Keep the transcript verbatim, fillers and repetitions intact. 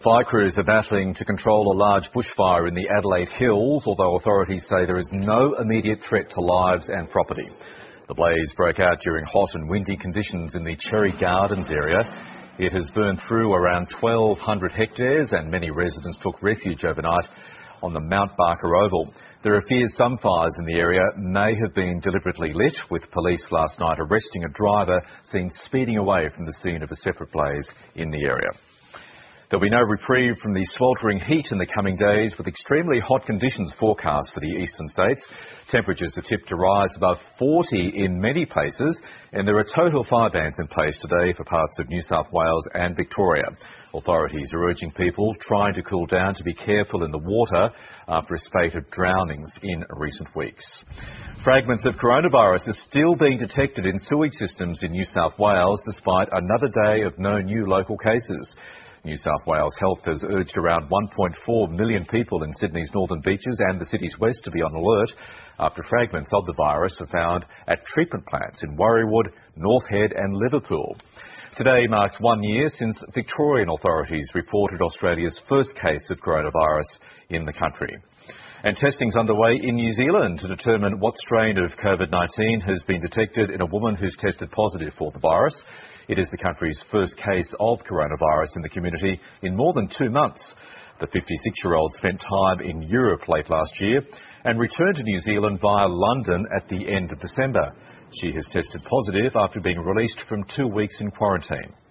Fire crews are battling to control a large bushfire in the Adelaide Hills, although authorities say there is no immediate threat to lives and property. The blaze broke out during hot and windy conditions in the Cherry Gardens area. It has burned through around twelve hundred hectares and many residents took refuge overnight on the Mount Barker Oval. There are fears some fires in the area may have been deliberately lit, with police last night arresting a driver seen speeding away from the scene of a separate blaze in the area. There'll be no reprieve from the sweltering heat in the coming days, with extremely hot conditions forecast for the eastern states. Temperatures are tipped to rise above forty in many places, and there are total fire bans in place today for parts of New South Wales and Victoria. Authorities are urging people trying to cool down to be careful in the water after a spate of drownings in recent weeks. Fragments of coronavirus are still being detected in sewage systems in New South Wales despite another day of no new local cases. New South Wales Health has urged around one point four million people in Sydney's northern beaches and the city's west to be on alert after fragments of the virus were found at treatment plants in Warriewood, North Head and Liverpool. Today marks one year since Victorian authorities reported Australia's first case of coronavirus in the country. And testing's underway in New Zealand to determine what strain of COVID nineteen has been detected in a woman who's tested positive for the virus. It is the country's first case of coronavirus in the community in more than two months. The fifty-six-year-old spent time in Europe late last year and returned to New Zealand via London at the end of December. She has tested positive after being released from two weeks in quarantine.